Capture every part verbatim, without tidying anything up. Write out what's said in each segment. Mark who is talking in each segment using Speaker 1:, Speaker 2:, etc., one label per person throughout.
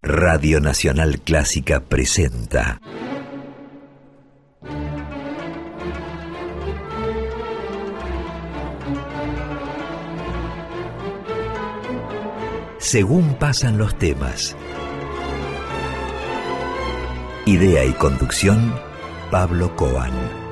Speaker 1: Radio Nacional Clásica presenta Según pasan los temas. Idea y conducción, Pablo Coan.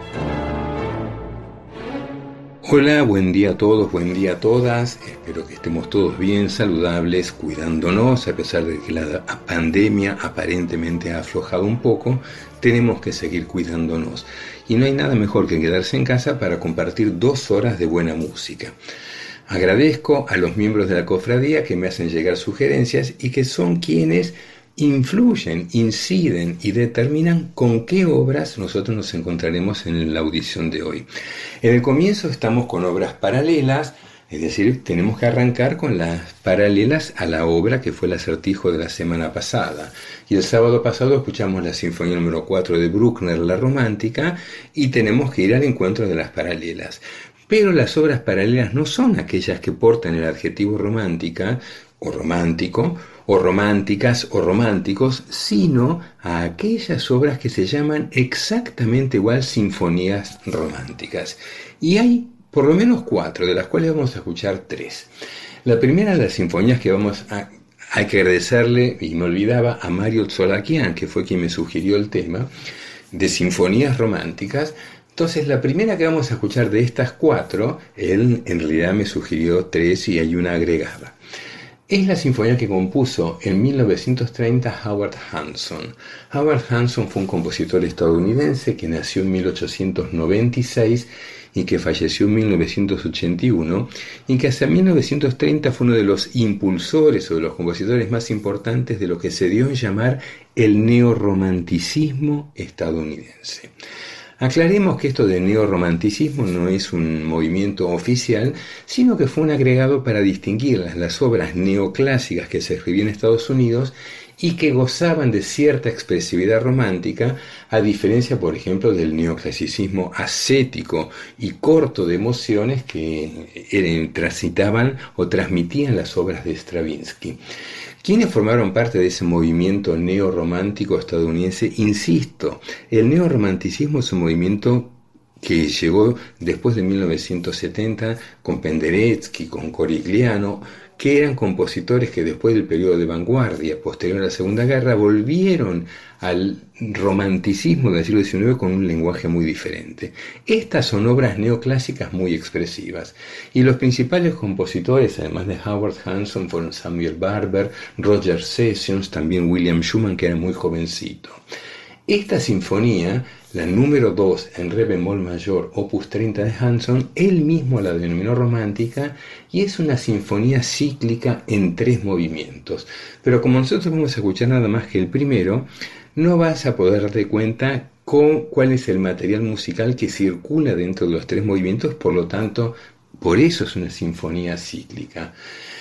Speaker 2: Hola, buen día a todos, buen día a todas. Espero que estemos todos bien, saludables, cuidándonos. A pesar de que la pandemia aparentemente ha aflojado un poco, tenemos que seguir cuidándonos. Y no hay nada mejor que quedarse en casa para compartir dos horas de buena música. Agradezco a los miembros de la cofradía que me hacen llegar sugerencias y que son quienes influyen, inciden y determinan con qué obras nosotros nos encontraremos en la audición de hoy. En el comienzo estamos con obras paralelas, es decir, tenemos que arrancar con las paralelas a la obra que fue el acertijo de la semana pasada. Y el sábado pasado escuchamos la sinfonía número cuatro de Bruckner, La Romántica, y tenemos que ir al encuentro de las paralelas. Pero las obras paralelas no son aquellas que portan el adjetivo romántica o romántico, o románticas o románticos, sino a aquellas obras que se llaman exactamente igual sinfonías románticas. Y hay por lo menos cuatro, de las cuales vamos a escuchar tres. La primera de las sinfonías que vamos a... Hay que agradecerle, y me olvidaba, a Mario Tzolakian, que fue quien me sugirió el tema, de sinfonías románticas. Entonces, la primera que vamos a escuchar de estas cuatro, él en realidad me sugirió tres y hay una agregada. Es la sinfonía que compuso en mil novecientos treinta Howard Hanson. Howard Hanson fue un compositor estadounidense que nació en mil ochocientos noventa y seis y que falleció en mil novecientos ochenta y uno, y que hacia mil novecientos treinta fue uno de los impulsores o de los compositores más importantes de lo que se dio en llamar el neorromanticismo estadounidense. Aclaremos que esto de neorromanticismo no es un movimiento oficial, sino que fue un agregado para distinguir las, las obras neoclásicas que se escribían en Estados Unidos y que gozaban de cierta expresividad romántica, a diferencia, por ejemplo, del neoclasicismo ascético y corto de emociones que eran, transitaban o transmitían las obras de Stravinsky. ¿Quiénes formaron parte de ese movimiento neorromántico estadounidense? Insisto, el neorromanticismo es un movimiento que llegó después de mil novecientos setenta con Penderecki, con Corigliano, que eran compositores que después del periodo de vanguardia, posterior a la Segunda Guerra, volvieron al romanticismo del siglo diecinueve con un lenguaje muy diferente. Estas son obras neoclásicas muy expresivas, y los principales compositores, además de Howard Hanson, fueron Samuel Barber, Roger Sessions, también William Schumann, que era muy jovencito. Esta sinfonía, la número dos en re bemol mayor, opus treinta de Hanson, él mismo la denominó romántica y es una sinfonía cíclica en tres movimientos. Pero como nosotros vamos a escuchar nada más que el primero, no vas a poder darte cuenta con cuál es el material musical que circula dentro de los tres movimientos, por lo tanto, por eso es una sinfonía cíclica.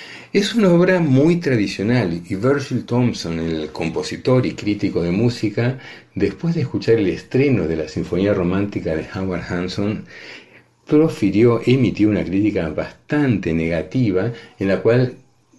Speaker 2: Es una obra muy tradicional y Virgil Thomson, el compositor y crítico de música, después de escuchar el estreno de la Sinfonía Romántica de Howard Hanson, profirió, emitió una crítica bastante negativa en la cual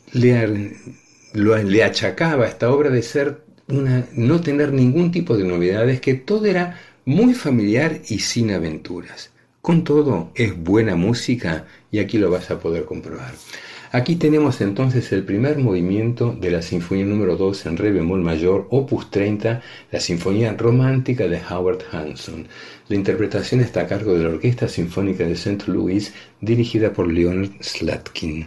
Speaker 2: le, lo, le achacaba a esta obra de ser una, no tener ningún tipo de novedades, que todo era muy familiar y sin aventuras. Con todo, es buena música y aquí lo vas a poder comprobar. Aquí tenemos entonces el primer movimiento de la sinfonía número dos en re bemol mayor, opus treinta, la sinfonía romántica de Howard Hanson. La interpretación está a cargo de la Orquesta Sinfónica de Saint Louis, dirigida por Leonard Slatkin.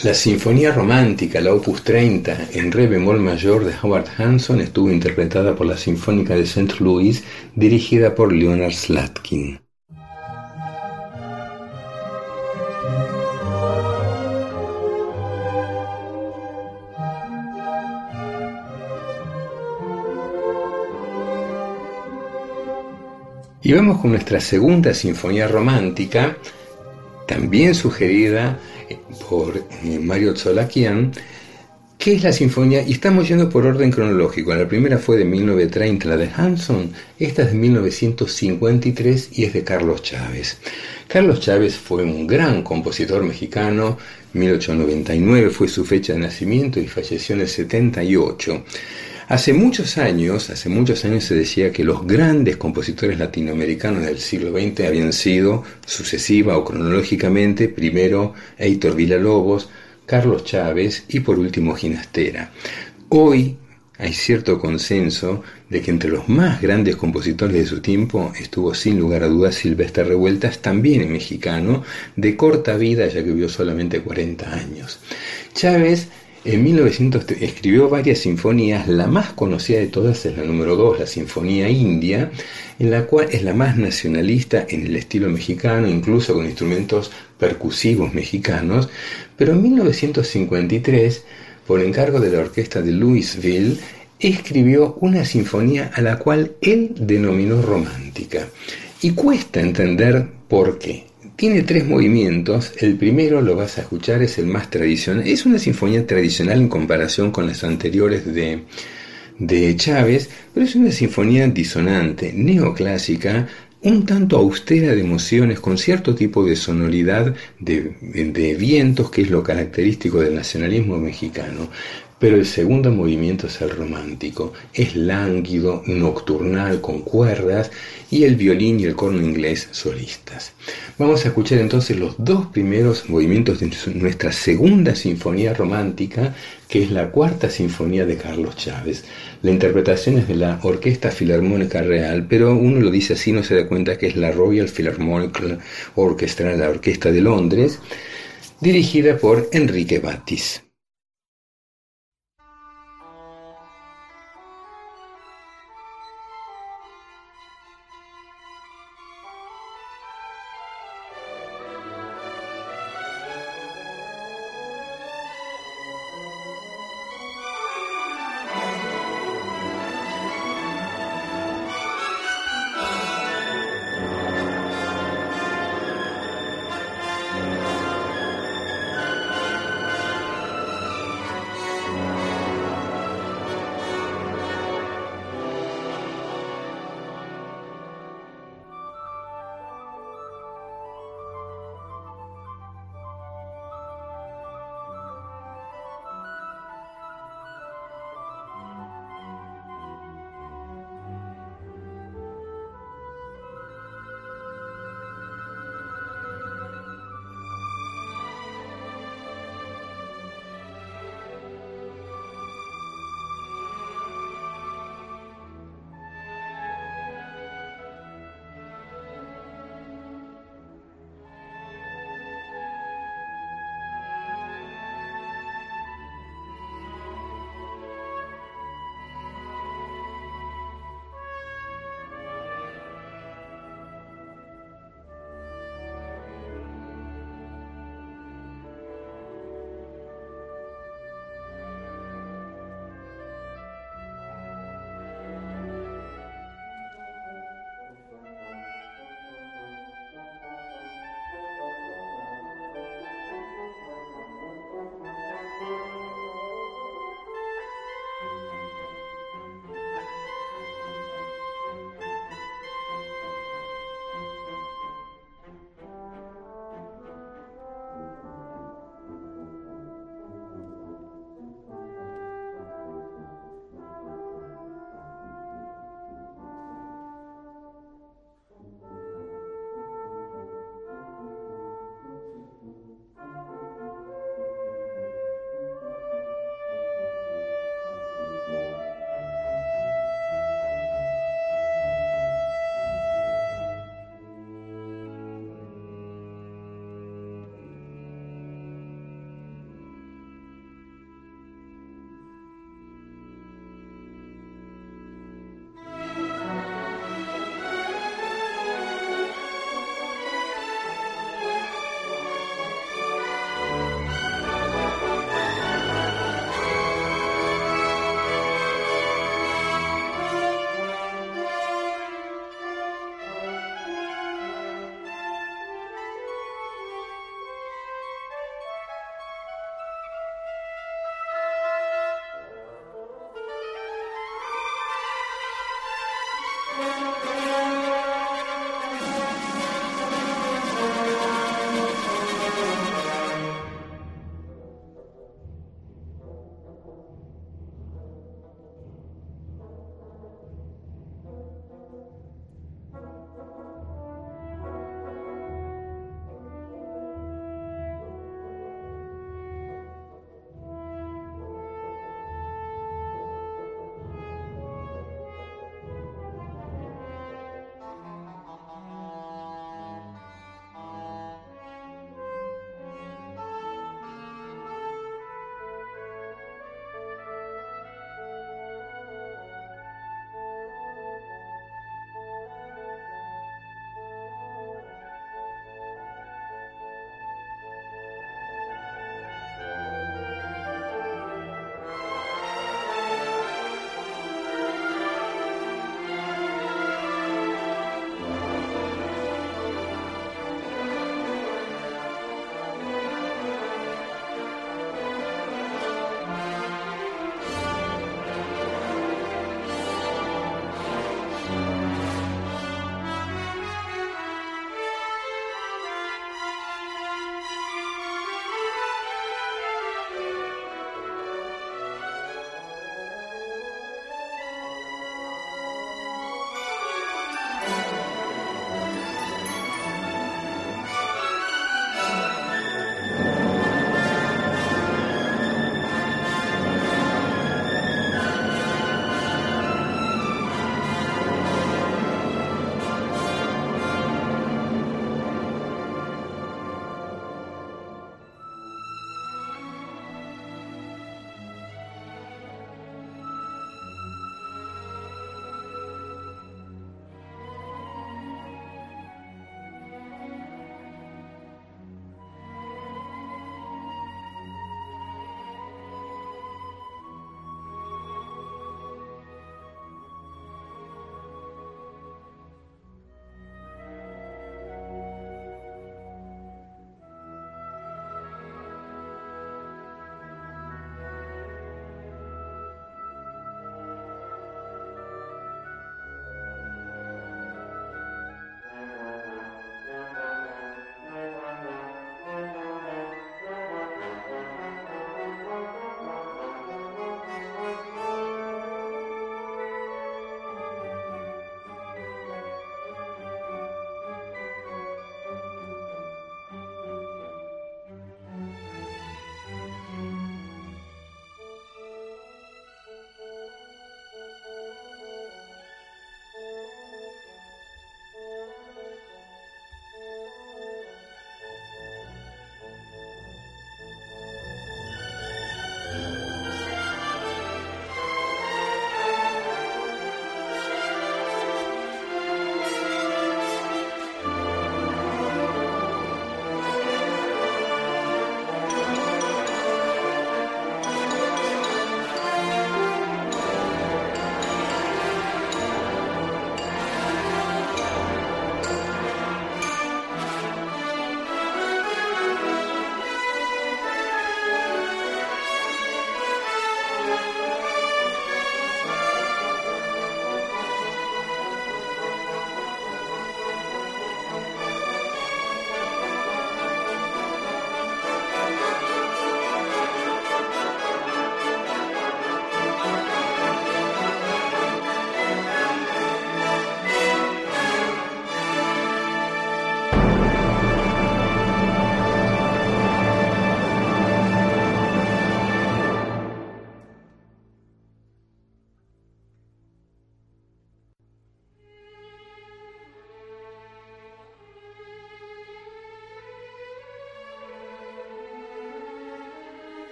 Speaker 2: La Sinfonía Romántica, la Opus treinta, en re bemol mayor de Howard Hanson, estuvo interpretada por la Sinfónica de Saint Louis, dirigida por Leonard Slatkin. Y vamos con nuestra segunda Sinfonía Romántica, también sugerida por Mario Tzolakian, que es la sinfonía, y estamos yendo por orden cronológico. La primera fue de mil novecientos treinta, la de Hanson, esta es de mil novecientos cincuenta y tres y es de Carlos Chávez. Carlos Chávez fue un gran compositor mexicano, mil ochocientos noventa y nueve fue su fecha de nacimiento y falleció en el setenta y ocho. Hace muchos años, hace muchos años se decía que los grandes compositores latinoamericanos del siglo veinte habían sido, sucesiva o cronológicamente, primero Héctor Villa-Lobos, Carlos Chávez y por último Ginastera. Hoy hay cierto consenso de que entre los más grandes compositores de su tiempo estuvo sin lugar a dudas Silvestre Revueltas, también mexicano, de corta vida ya que vivió solamente cuarenta años. Chávez en mil novecientos escribió varias sinfonías, la más conocida de todas es la número dos, la Sinfonía India, en la cual es la más nacionalista en el estilo mexicano, incluso con instrumentos percusivos mexicanos, pero en mil novecientos cincuenta y tres, por encargo de la orquesta de Louisville, escribió una sinfonía a la cual él denominó romántica. Y cuesta entender por qué. Tiene tres movimientos, el primero lo vas a escuchar, es el más tradicional, es una sinfonía tradicional en comparación con las anteriores de, de Chávez, pero es una sinfonía disonante, neoclásica, un tanto austera de emociones, con cierto tipo de sonoridad de, de vientos, que es lo característico del nacionalismo mexicano. Pero el segundo movimiento es el romántico, es lánguido, nocturnal, con cuerdas, y el violín y el corno inglés solistas. Vamos a escuchar entonces los dos primeros movimientos de nuestra segunda sinfonía romántica, que es la cuarta sinfonía de Carlos Chávez. La interpretación es de la Orquesta Filarmónica Real, pero uno lo dice así, no se da cuenta que es la Royal Philharmonic Orchestra, la Orquesta de Londres, dirigida por Enrique Batis.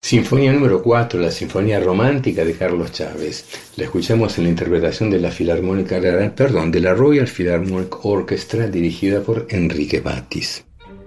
Speaker 2: Sinfonía número cuatro, la Sinfonía Romántica de Carlos Chávez. La escuchamos en la interpretación de la Filarmónica, perdón, de la Royal Philharmonic Orchestra dirigida por Enrique Batis.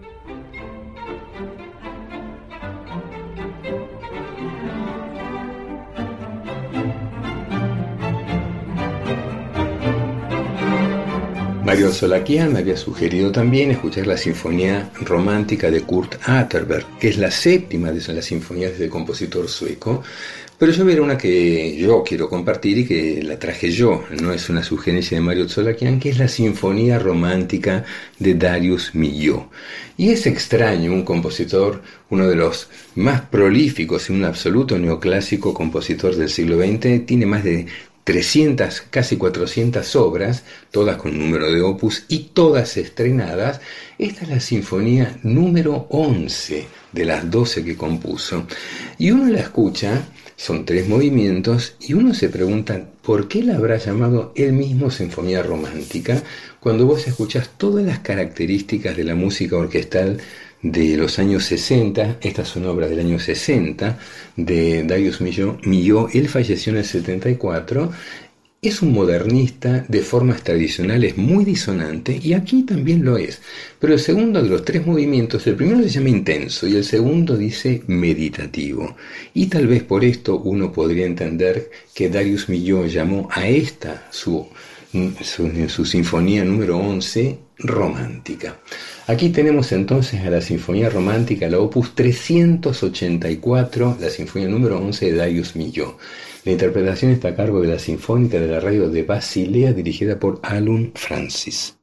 Speaker 2: Mario Solakian me había sugerido también escuchar la Sinfonía Romántica de Kurt Atterberg, que es la séptima de las sinfonías del compositor sueco, pero yo era una que yo quiero compartir y que la traje yo, no es una sugerencia de Mario Solakian, que es la Sinfonía Romántica de Darius Milhaud. Y es extraño, un compositor, uno de los más prolíficos y un absoluto neoclásico compositor del siglo veinte, tiene más de trescientas, casi cuatrocientas obras, todas con número de opus y todas estrenadas. Esta es la sinfonía número once de las doce que compuso. Y uno la escucha, son tres movimientos, y uno se pregunta por qué la habrá llamado él mismo Sinfonía Romántica, cuando vos escuchás todas las características de la música orquestal de los años sesenta, estas son obras del año sesenta, de Darius Milhaud. Él falleció en el setenta y cuatro, es un modernista de formas tradicionales muy disonante, y aquí también lo es, pero el segundo de los tres movimientos, el primero se llama intenso y el segundo dice meditativo, y tal vez por esto uno podría entender que Darius Milhaud llamó a esta su Su, su sinfonía número once, romántica. Aquí tenemos entonces a la Sinfonía Romántica, la opus trescientos ochenta y cuatro, la sinfonía número once de Darius Milhaud. La interpretación está a cargo de la Sinfónica de la Radio de Basilea, dirigida por Alun Francis.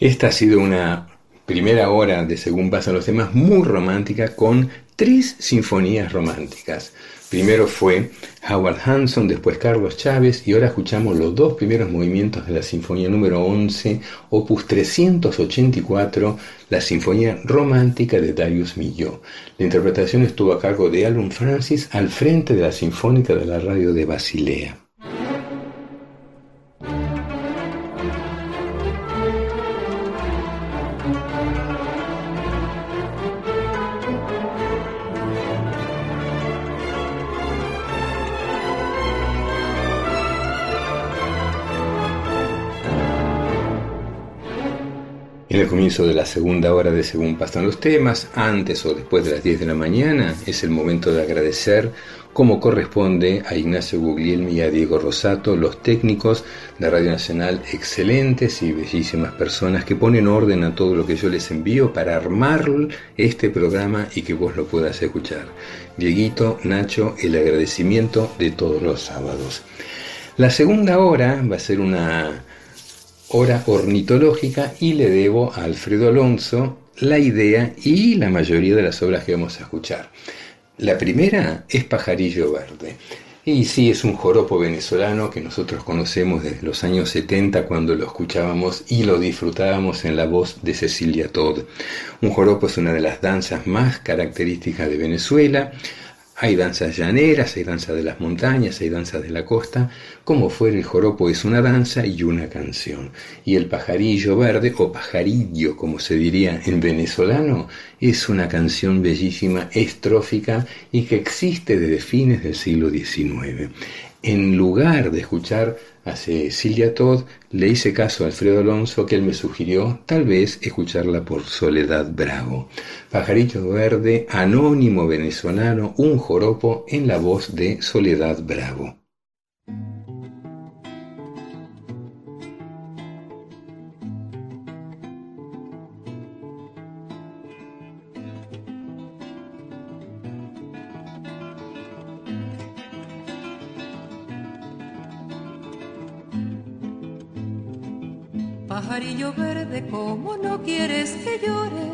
Speaker 2: Esta ha sido una primera hora de Según Pasan los Temas muy romántica con tres sinfonías románticas. Primero fue Howard Hanson, después Carlos Chávez y ahora escuchamos los dos primeros movimientos de la Sinfonía número once, opus trescientos ochenta y cuatro, la Sinfonía Romántica de Darius Milhaud. La interpretación estuvo a cargo de Alun Francis al frente de la Sinfónica de la Radio de Basilea. En el comienzo de la segunda hora de Según Pasan los Temas, antes o después de las diez de la mañana, es el momento de agradecer, como corresponde, a Ignacio Guglielmi y a Diego Rosato, los técnicos de Radio Nacional, excelentes y bellísimas personas que ponen orden a todo lo que yo les envío para armar este programa y que vos lo puedas escuchar. Dieguito, Nacho, el agradecimiento de todos los sábados. La segunda hora va a ser una hora ornitológica y le debo a Alfredo Alonso la idea y la mayoría de las obras que vamos a escuchar. La primera es Pajarillo Verde. Y sí, es un joropo venezolano que nosotros conocemos desde los años setenta cuando lo escuchábamos y lo disfrutábamos en la voz de Cecilia Todd. Un joropo es una de las danzas más características de Venezuela. Hay danzas llaneras, hay danzas de las montañas, hay danzas de la costa. Como fuera, el joropo es una danza y una canción. Y el Pajarillo Verde, o pajarillo como se diría en venezolano, es una canción bellísima, estrófica y que existe desde fines del siglo diecinueve. En lugar de escuchar a Cecilia Todd, le hice caso a Alfredo Alonso, que él me sugirió tal vez escucharla por Soledad Bravo. Pajarillo Verde, anónimo venezolano, un joropo en la voz de Soledad Bravo.
Speaker 3: Pajarillo verde, ¿cómo no quieres que llore?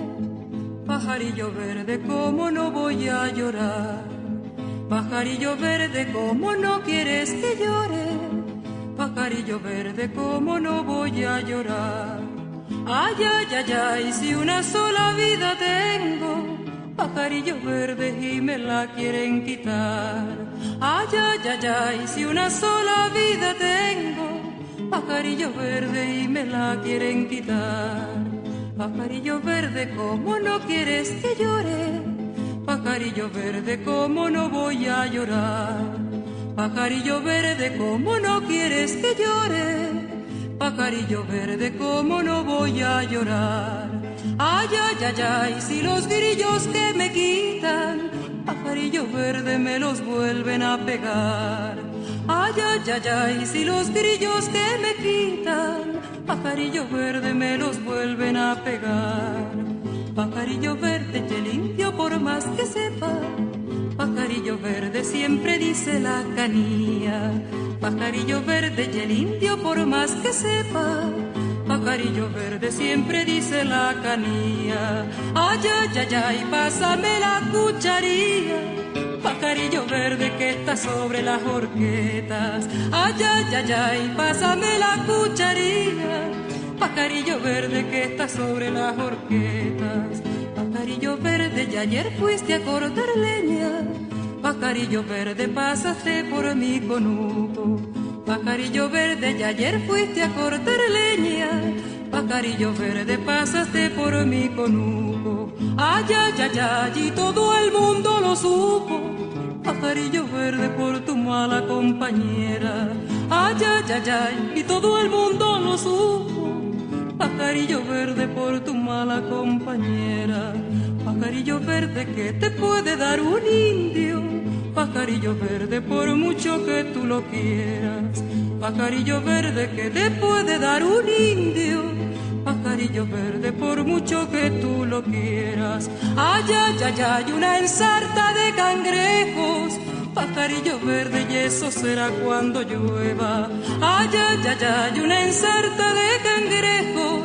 Speaker 3: Pajarillo verde, ¿cómo no voy a llorar? Pajarillo verde, ¿cómo no quieres que llore? Pajarillo verde, ¿cómo no voy a llorar? Ay, ay, ay, ay, si una sola vida tengo, pajarillo verde, y me la quieren quitar. Ay, ay, ay, ay, si una sola vida tengo, pajarillo verde, y me la quieren quitar. Pajarillo verde, ¿cómo no quieres que llore? Pajarillo verde, ¿cómo no voy a llorar? Pajarillo verde, ¿cómo no quieres que llore? Pajarillo verde, ¿cómo no voy a llorar? Ay, ay, ay, ay, si los grillos que me quitan, pajarillo verde, me los vuelven a pegar. Ay, ay, ay, ay, si los grillos que me quitan, pajarillo verde, me los vuelven a pegar. Pajarillo verde, que limpio por más que sepa, pajarillo verde, siempre dice la canía. Pajarillo verde, y el indio por más que sepa, pajarillo verde, siempre dice la canía. Ay, ay, ay, ay, pásame la cucharilla, pajarillo verde, que está sobre las horquetas. Ay, ay, ay, ay, pásame la cucharilla, pajarillo verde, que está sobre las horquetas. Pajarillo verde, y ayer fuiste a cortar leña, pajarillo verde, pasaste por mi conuco. Pajarillo verde, y ayer fuiste a cortar leña, pajarillo verde, pasaste por mi conuco. Ay, ay, ay, ay, y todo el mundo lo supo, pajarillo verde, por tu mala compañera. Ay, ay, ay, ay, y todo el mundo lo supo, pajarillo verde, por tu mala compañera. Pajarillo verde, que te puede dar un indio, pajarillo verde, por mucho que tú lo quieras. Pajarillo verde, que te puede dar un indio, pajarillo verde, por mucho que tú lo quieras. Ay, ay, ay, ay, una ensarta de cangrejos, pajarillo verde, y eso será cuando llueva. Ay, ay, ay, ay, una ensarta de cangrejos,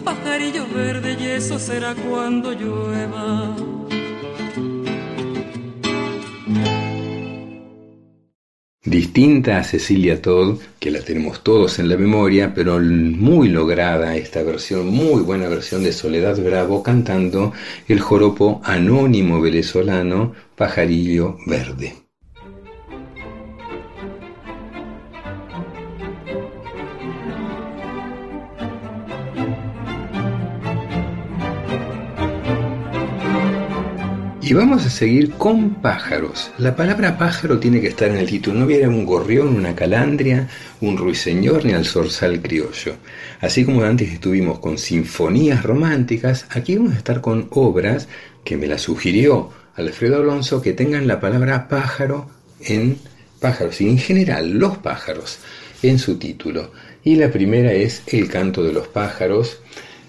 Speaker 3: pajarillo verde, y eso será cuando llueva.
Speaker 2: Distinta a Cecilia Todd, que la tenemos todos en la memoria, pero muy lograda esta versión, muy buena versión de Soledad Bravo cantando el joropo anónimo venezolano Pajarillo Verde. Y vamos a seguir con pájaros. La palabra pájaro tiene que estar en el título. No viene un gorrión, una calandria, un ruiseñor ni al zorzal criollo. Así como antes estuvimos con sinfonías románticas, aquí vamos a estar con obras que me las sugirió Alfredo Alonso, que tengan la palabra pájaro en pájaros, y en general los pájaros en su título. Y la primera es El canto de los pájaros,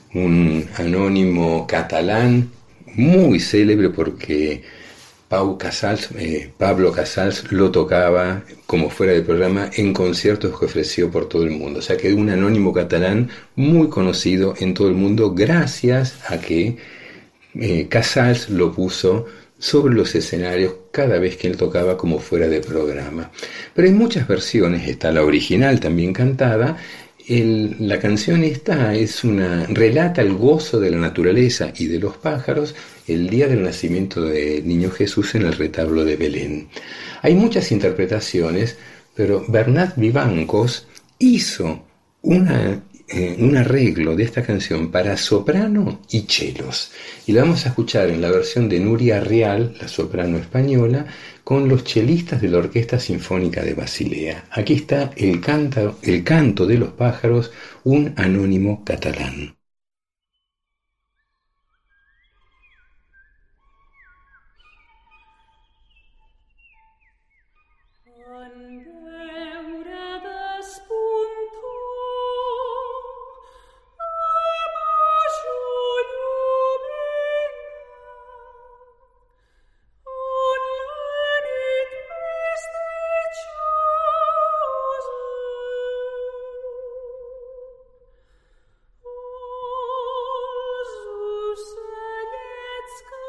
Speaker 2: un anónimo catalán muy célebre porque Pau Casals, eh, Pablo Casals lo tocaba como fuera del programa en conciertos que ofreció por todo el mundo. O sea que un anónimo catalán muy conocido en todo el mundo gracias a que eh, Casals lo puso sobre los escenarios cada vez que él tocaba como fuera de programa. Pero hay muchas versiones, está la original también cantada. El, la canción esta es una, relata el gozo de la naturaleza y de los pájaros el día del nacimiento del niño Jesús en el retablo de Belén. Hay muchas interpretaciones, pero Bernat Vivancos hizo una, eh, un arreglo de esta canción para soprano y chelos. Y la vamos a escuchar en la versión de Nuria Real, la soprano española, con los chelistas de la Orquesta Sinfónica de Basilea. Aquí está el, canta, el canto de los pájaros, un anónimo catalán.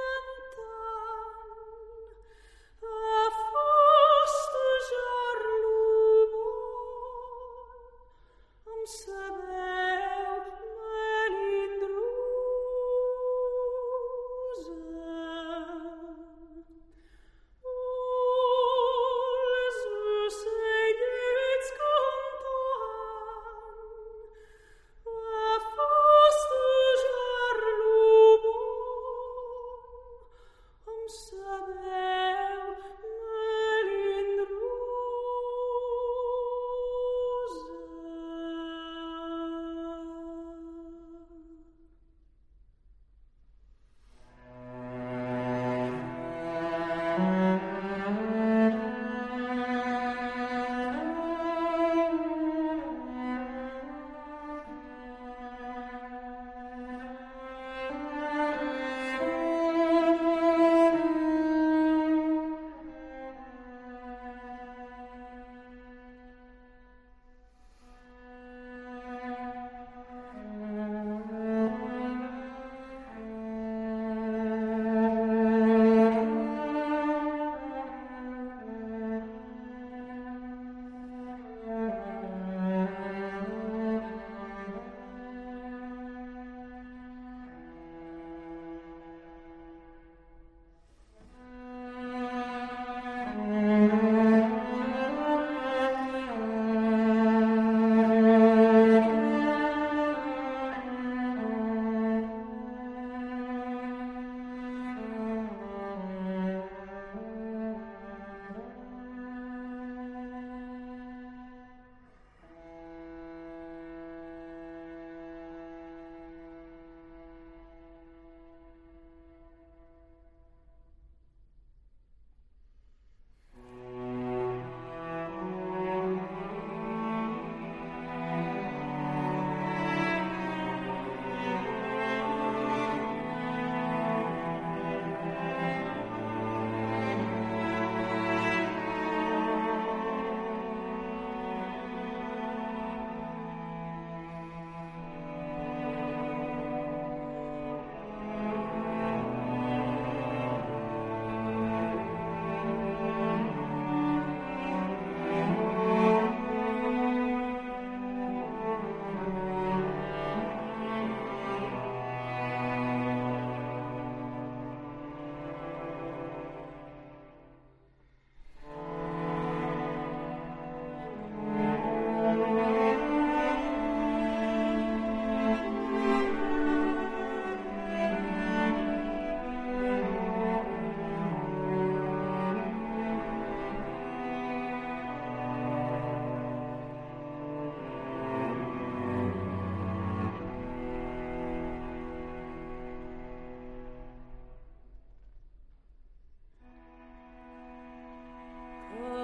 Speaker 4: Fost jar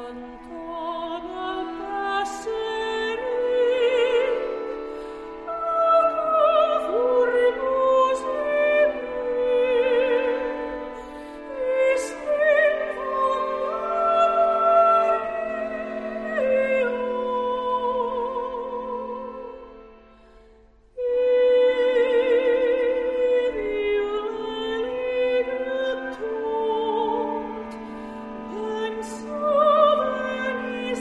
Speaker 4: So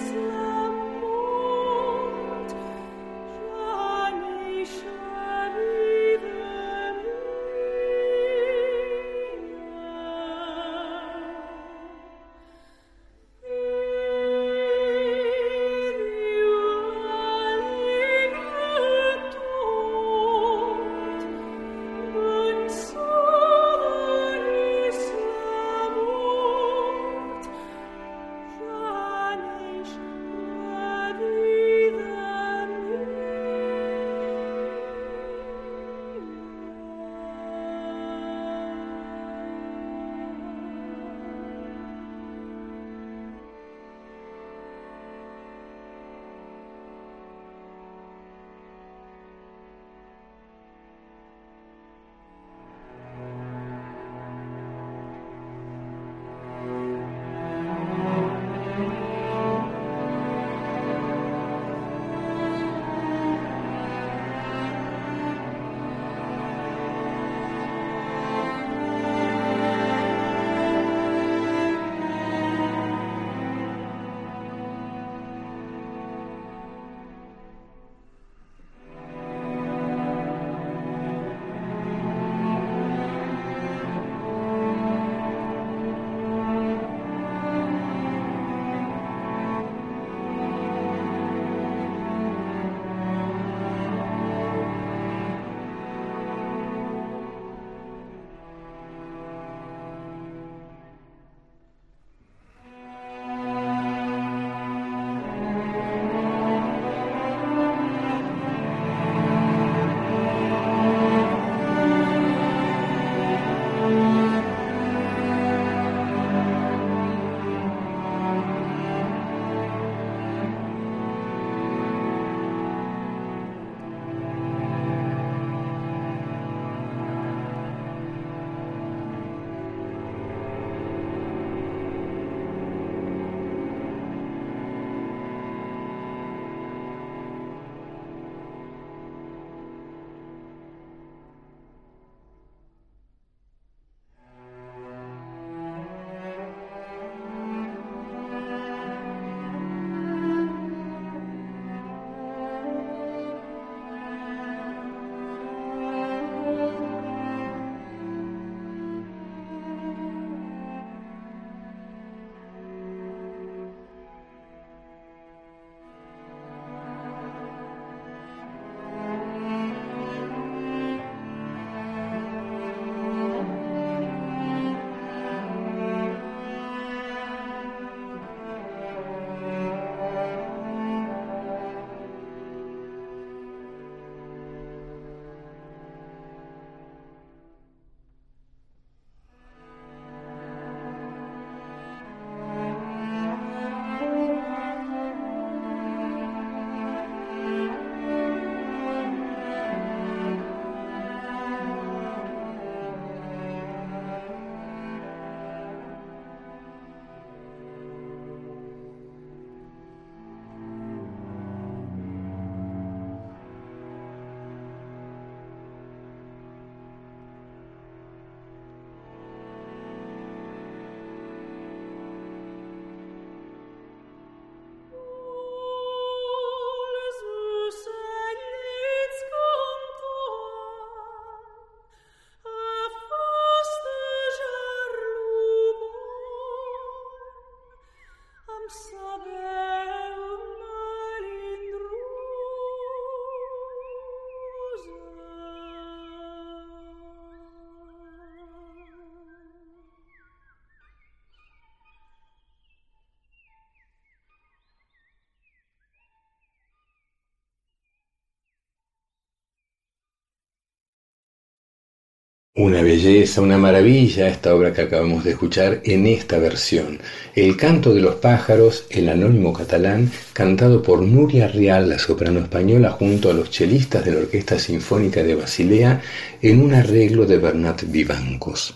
Speaker 2: Una belleza, una maravilla esta obra que acabamos de escuchar en esta versión. El canto de los pájaros, el anónimo catalán, cantado por Núria Rial, la soprano española, junto a los chelistas de la Orquesta Sinfónica de Basilea, en un arreglo de Bernat Vivancos.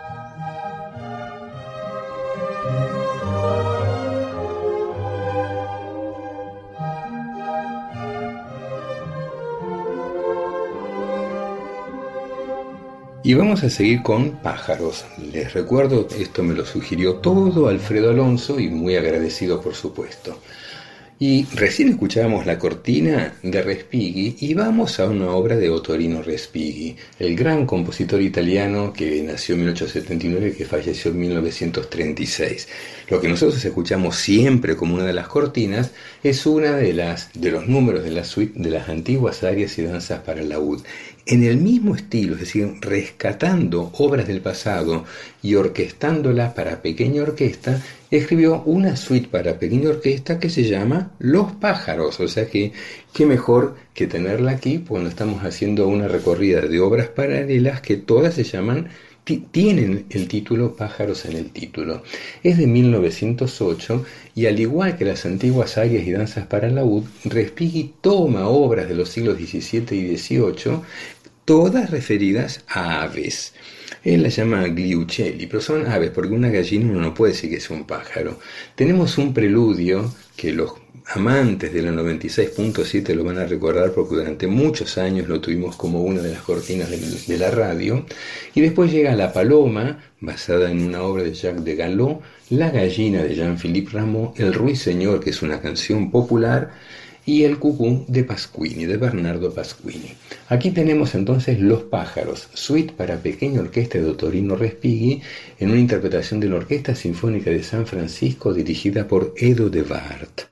Speaker 2: Y vamos a seguir con pájaros. Les recuerdo, esto me lo sugirió todo Alfredo Alonso y muy agradecido por supuesto. Y recién escuchábamos la cortina de Respighi y vamos a una obra de Ottorino Respighi, el gran compositor italiano que nació en mil ochocientos setenta y nueve y que falleció en mil novecientos treinta y seis. Lo que nosotros escuchamos siempre como una de las cortinas es una de las de los números de la suite de las antiguas arias y danzas para laúd. En el mismo estilo, es decir, rescatando obras del pasado y orquestándolas para pequeña orquesta, escribió una suite para pequeña orquesta que se llama Los Pájaros. O sea que, qué mejor que tenerla aquí cuando estamos haciendo una recorrida de obras paralelas que todas se llaman, t- tienen el título Pájaros en el título. Es de mil novecientos ocho y al igual que las antiguas arias y danzas para laúd, Respighi toma obras de los siglos diecisiete y dieciocho, todas referidas a aves. Él las llama gliucelli, pero son aves, porque una gallina uno no puede decir que es un pájaro. Tenemos un preludio que los amantes de la noventa y seis punto siete lo van a recordar porque durante muchos años lo tuvimos como una de las cortinas de, de la radio. Y después llega La Paloma, basada en una obra de Jacques de Gallo, La Gallina de Jean-Philippe Rameau, El Ruiseñor, que es una canción popular, y El Cucú de Pasquini, de Bernardo Pasquini. Aquí tenemos entonces Los Pájaros, suite para pequeña orquesta de Ottorino Respighi, en una interpretación de la Orquesta Sinfónica de San Francisco dirigida por Edo de Waard.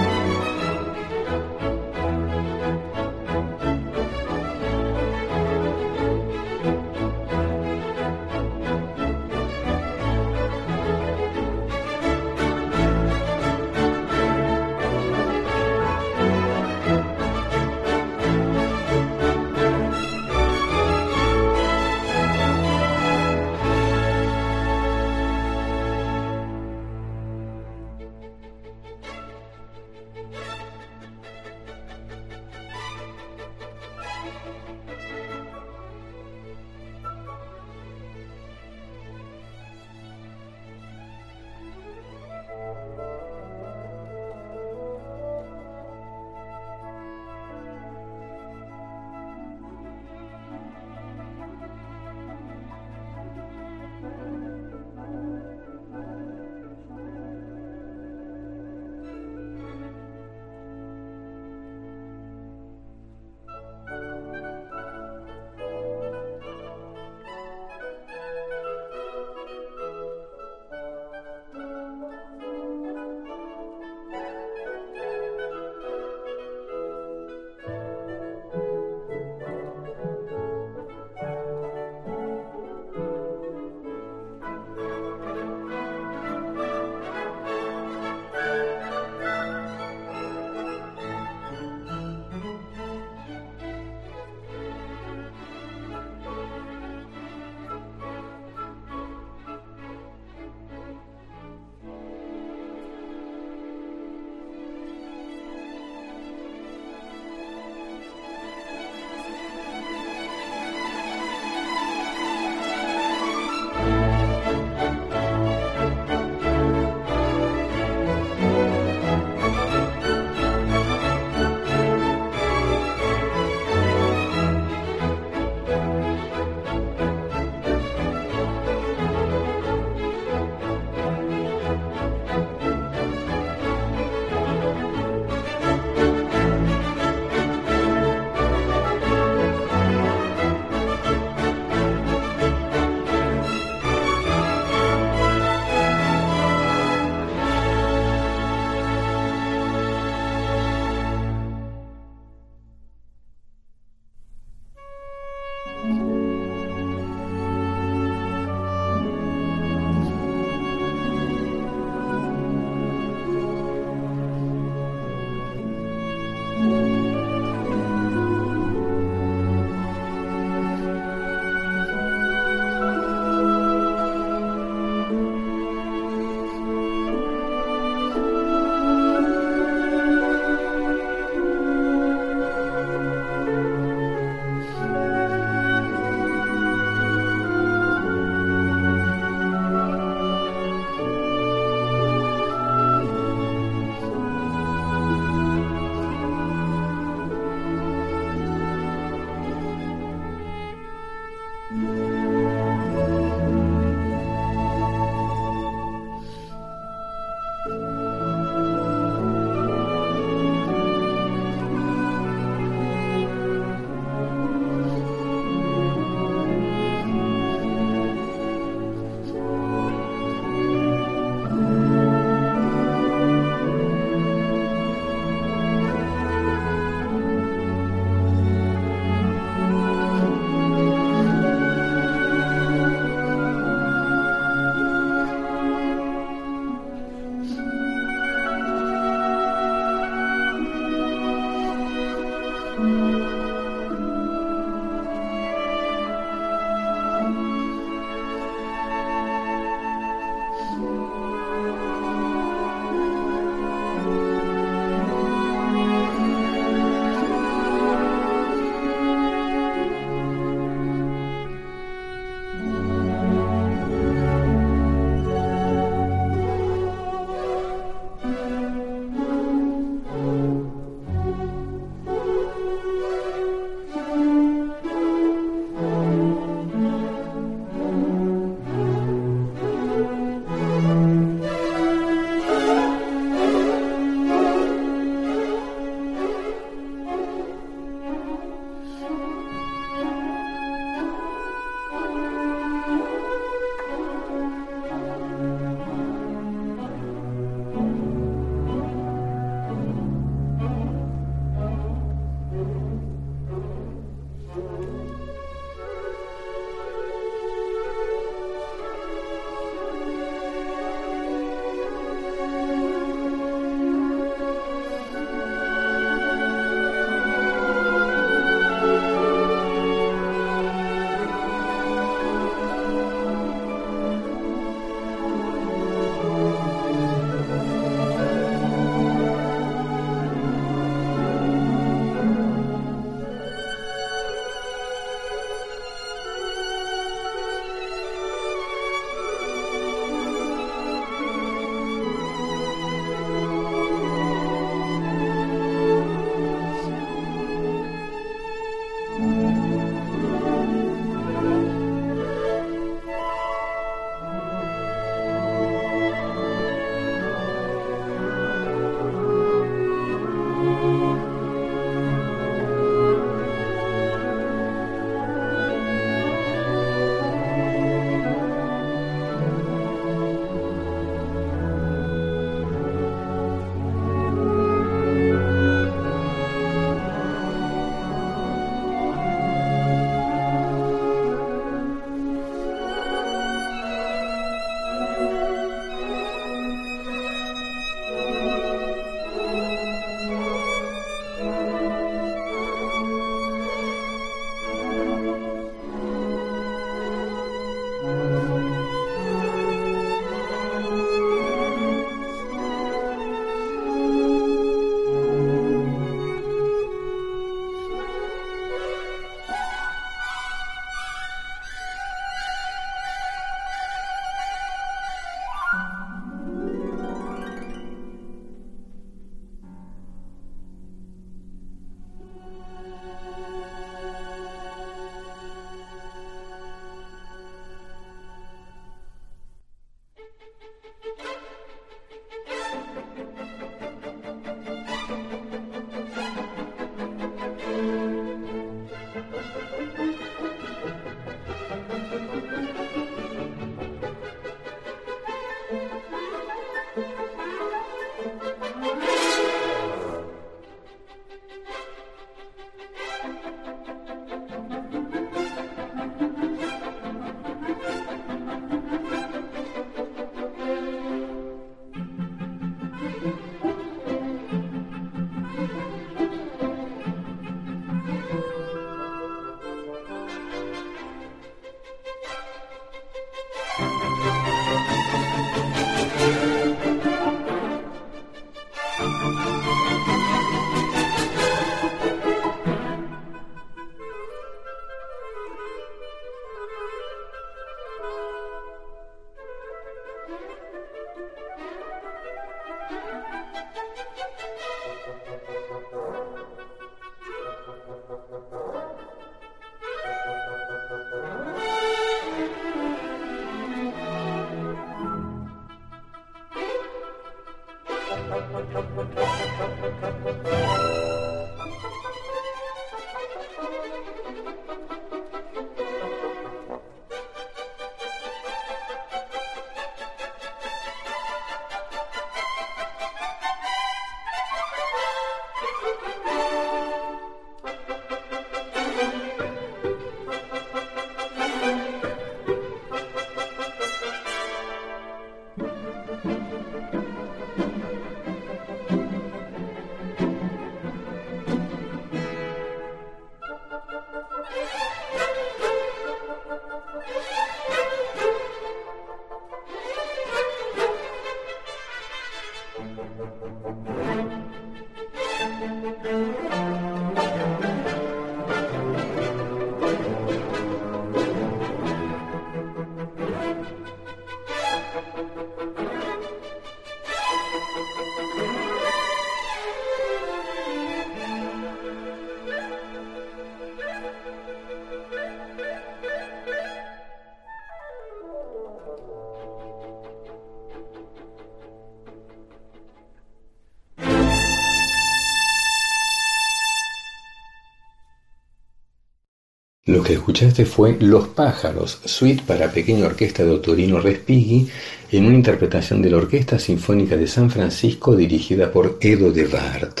Speaker 2: Lo que escuchaste fue Los pájaros, suite para pequeña orquesta de Ottorino Respighi, en una interpretación de la Orquesta Sinfónica de San Francisco dirigida por Edo de Waard.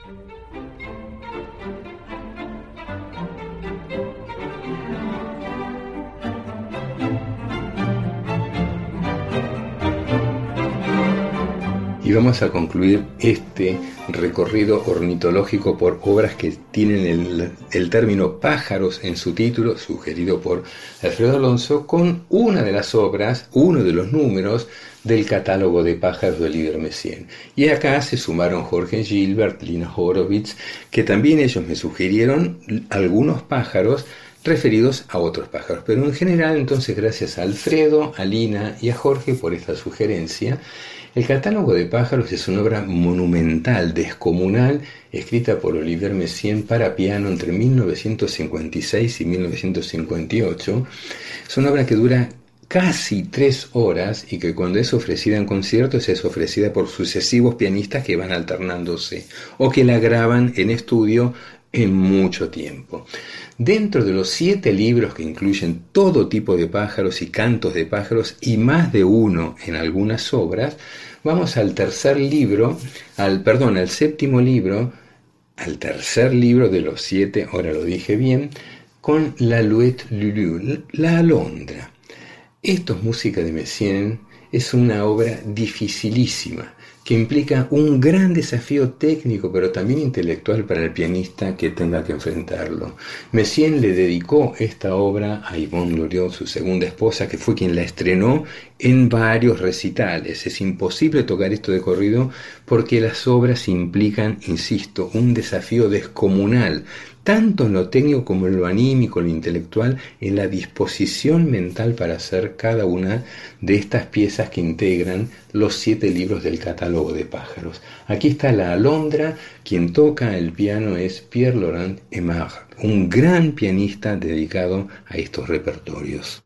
Speaker 2: Y vamos a concluir este recorrido ornitológico por obras que tienen el, el término pájaros en su título, sugerido por Alfredo Alonso, con una de las obras, uno de los números del catálogo de pájaros de Olivier Messiaen. Y acá se sumaron Jorge Gilbert, Lina Horowitz, que también ellos me sugirieron algunos pájaros referidos a otros pájaros. Pero en general, entonces, gracias a Alfredo, a Lina y a Jorge por esta sugerencia. El catálogo de pájaros es una obra monumental, descomunal, escrita por Olivier Messiaen para piano entre mil novecientos cincuenta y seis y mil novecientos cincuenta y ocho. Es una obra que dura casi tres horas y que cuando es ofrecida en conciertos es ofrecida por sucesivos pianistas que van alternándose o que la graban en estudio en mucho tiempo. Dentro de los siete libros que incluyen todo tipo de pájaros y cantos de pájaros y más de uno en algunas obras, vamos al tercer libro, al perdón, al séptimo libro, al tercer libro de los siete, ahora lo dije bien, con la Louette Lulu, la alondra. Esto es música de Messiaen, es una obra dificilísima, que implica un gran desafío técnico, pero también intelectual para el pianista que tenga que enfrentarlo. Messiaen le dedicó esta obra a Yvonne Loriot, su segunda esposa, que fue quien la estrenó en varios recitales. Es imposible tocar esto de corrido porque las obras implican, insisto, un desafío descomunal, tanto en lo técnico como en lo anímico, en lo intelectual, en la disposición mental para hacer cada una de estas piezas que integran los siete libros del catálogo de pájaros. Aquí está la alondra, quien toca el piano es Pierre-Laurent Aimard, un gran pianista dedicado a estos repertorios.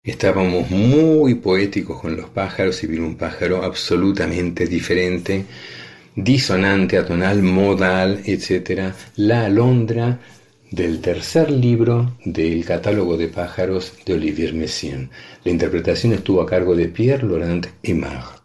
Speaker 2: Estábamos muy poéticos con los pájaros y vino un pájaro absolutamente diferente, disonante, atonal, modal, etcétera. La alondra del tercer libro del catálogo de pájaros de Olivier Messiaen. La interpretación estuvo a cargo de Pierre Laurent Aimard.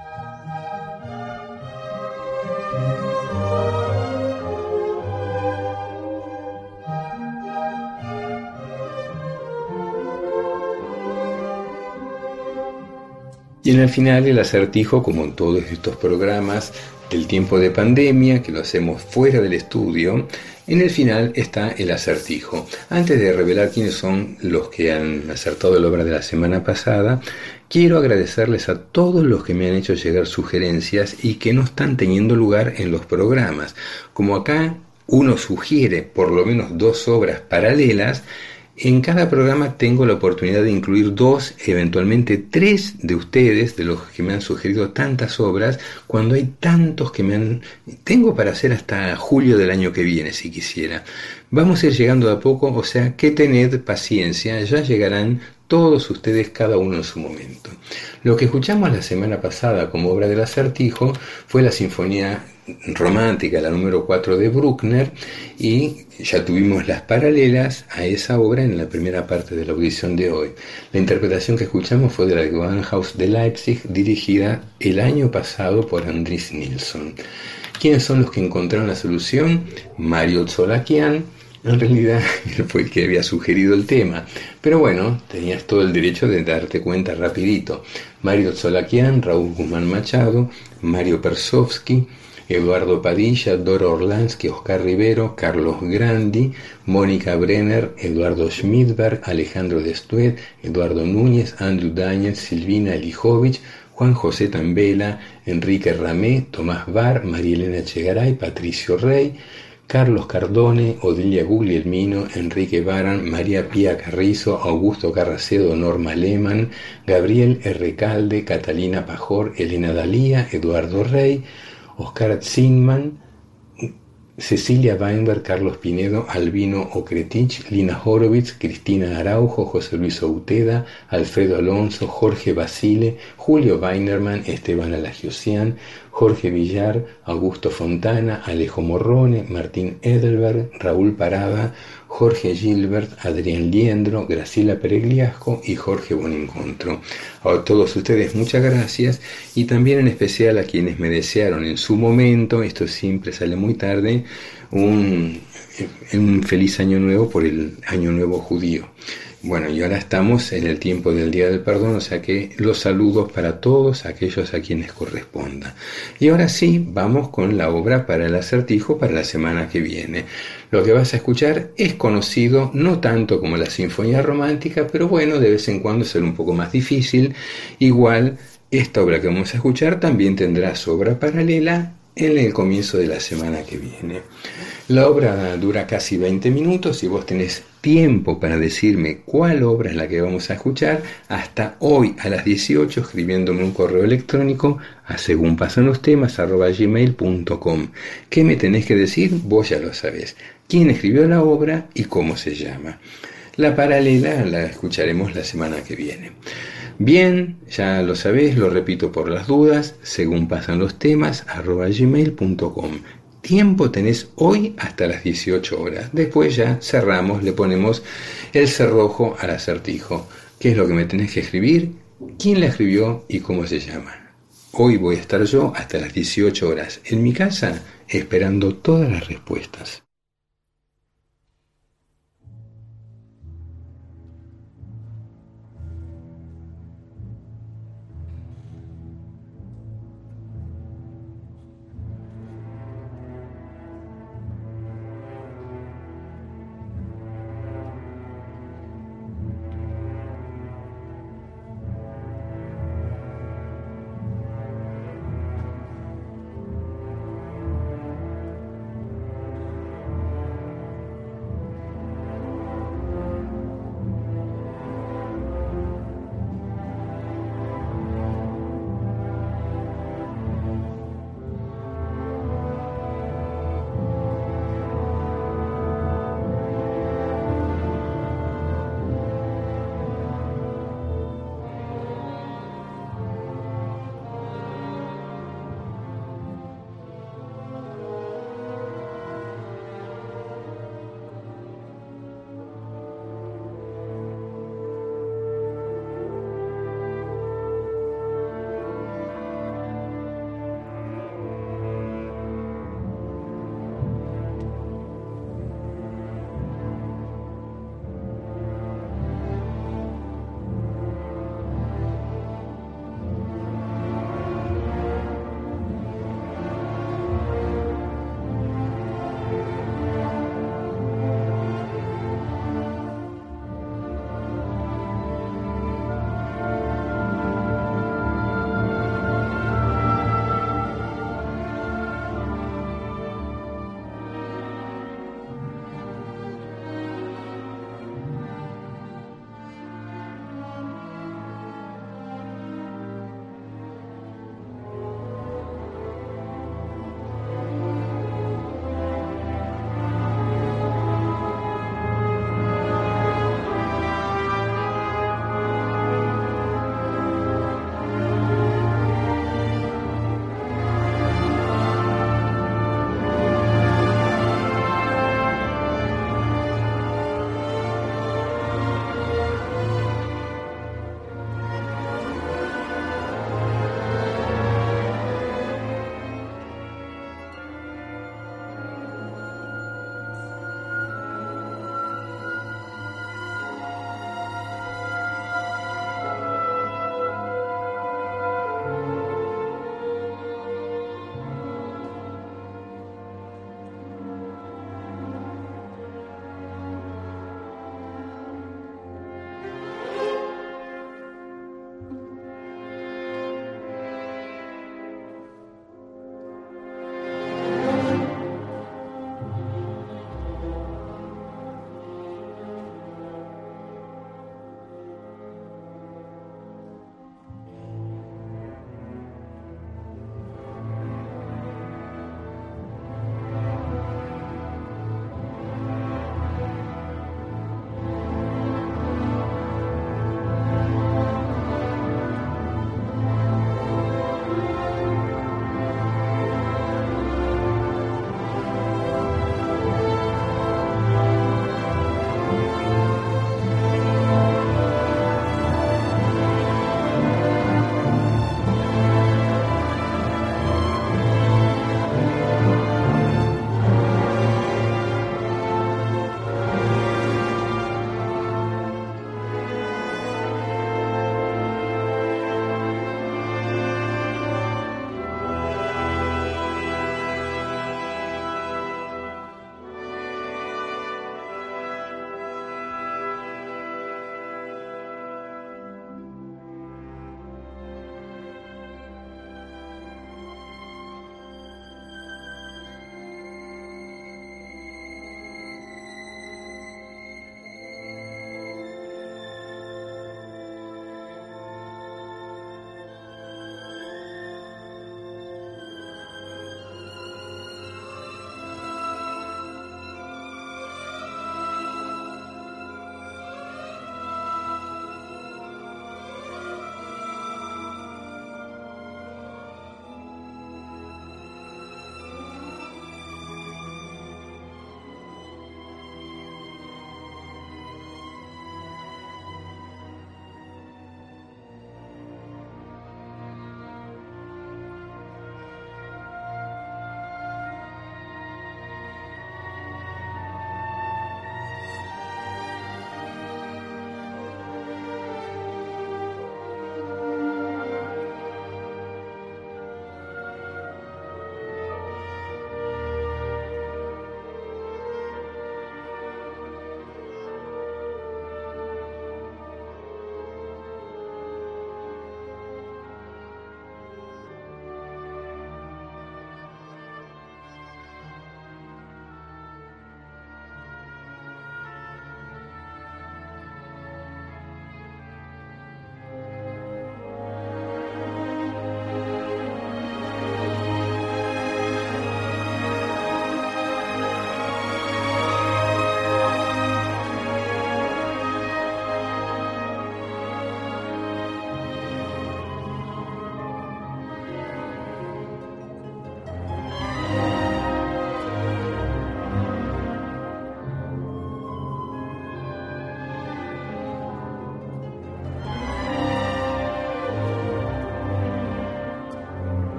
Speaker 2: Y en el final el acertijo, como en todos estos programas del tiempo de pandemia, que lo hacemos fuera del estudio, en el final está el acertijo. Antes de revelar quiénes son los que han acertado la obra de la semana pasada, quiero agradecerles a todos los que me han hecho llegar sugerencias y que no están teniendo lugar en los programas. Como acá uno sugiere por lo menos dos obras paralelas, en cada programa tengo la oportunidad de incluir dos, eventualmente tres de ustedes, de los que me han sugerido tantas obras, cuando hay tantos que me han... Tengo para hacer hasta julio del año que viene, si quisiera. Vamos a ir llegando de a poco, o sea, que tened paciencia, ya llegarán todos ustedes, cada uno en su momento. Lo que escuchamos la semana pasada como obra del acertijo fue la Sinfonía Romántica, la número cuatro de Bruckner, y ya tuvimos las paralelas a esa obra en la primera parte de la audición de hoy. La interpretación que escuchamos fue de la Gewandhaus de Leipzig, dirigida el año pasado por Andris Nilsson. ¿Quiénes son los que encontraron la solución? Mario Tzolakian. En realidad él fue el que había sugerido el tema, pero bueno, tenías todo el derecho de darte cuenta rapidito. Mario Tzolakian, Raúl Guzmán Machado, Mario Persovsky, Eduardo Padilla, Doro Orlansky, Oscar Rivero, Carlos Grandi, Mónica Brenner, Eduardo Schmidberg, Alejandro Destuet, Eduardo Núñez, Andrew Daniels, Silvina Elijovich, Juan José Tambela, Enrique Ramé, Tomás Bar, María Elena Chegaray, Patricio Rey, Carlos Cardone, Odilia Guglielmino, Enrique Baran, María Pía Carrizo, Augusto Carracedo, Norma Lehmann, Gabriel R. Calde, Catalina Pajor, Elena Dalía, Eduardo Rey, Oscar Zinman, Cecilia Weinberg, Carlos Pinedo, Albino Okretich, Lina Horowitz, Cristina Araujo, José Luis Outeda, Alfredo Alonso, Jorge Basile, Julio Weinerman, Esteban Alagiosian, Jorge Villar, Augusto Fontana, Alejo Morrone, Martín Edelberg, Raúl Parada, Jorge Gilbert, Adrián Liendro, Graciela Peregliasco y Jorge Bonencontro. A todos ustedes muchas gracias, y también en especial a quienes me desearon en su momento, esto siempre sale muy tarde, un, un feliz año nuevo por el año nuevo judío. Bueno, y ahora estamos en el tiempo del Día del Perdón, o sea que los saludos para todos aquellos a quienes corresponda. Y ahora sí, vamos con la obra para el acertijo para la semana que viene. Lo que vas a escuchar es conocido, no tanto como la Sinfonía Romántica, pero bueno, de vez en cuando será un poco más difícil. Igual, esta obra que vamos a escuchar también tendrá su obra paralela en el comienzo de la semana que viene. La obra dura casi veinte minutos y vos tenés tiempo para decirme cuál obra es la que vamos a escuchar hasta hoy a las dieciocho, escribiéndome un correo electrónico a según pasan los temas arroba gmail punto com. ¿Qué me tenés que decir? Vos ya lo sabés. ¿Quién escribió la obra y cómo se llama? La paralela la escucharemos la semana que viene. Bien, ya lo sabés, lo repito por las dudas, según pasan los temas arroba gmail punto com. Tiempo tenés hoy hasta las dieciocho horas. Después ya cerramos, le ponemos el cerrojo al acertijo. ¿Qué es lo que me tenés que escribir? ¿Quién la escribió y cómo se llama? Hoy voy a estar yo hasta las dieciocho horas en mi casa esperando todas las respuestas.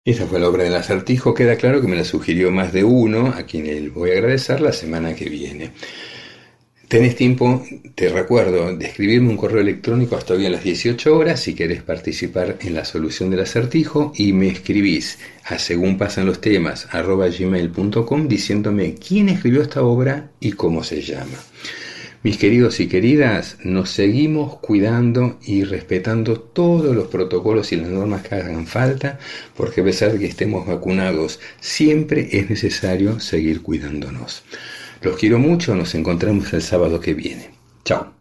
Speaker 2: Esta fue la obra del acertijo. Queda claro que me la sugirió más de uno, a quien le voy a agradecer la semana que viene. Tenés tiempo, te recuerdo, de escribirme un correo electrónico hasta hoy a las dieciocho horas si querés participar en la solución del acertijo, y me escribís a según pasan los temas arroba gmail punto com diciéndome quién escribió esta obra y cómo se llama. Mis queridos y queridas, nos seguimos cuidando y respetando todos los protocolos y las normas que hagan falta, porque a pesar de que estemos vacunados, siempre es necesario seguir cuidándonos. Los quiero mucho, nos encontramos el sábado que viene. Chao.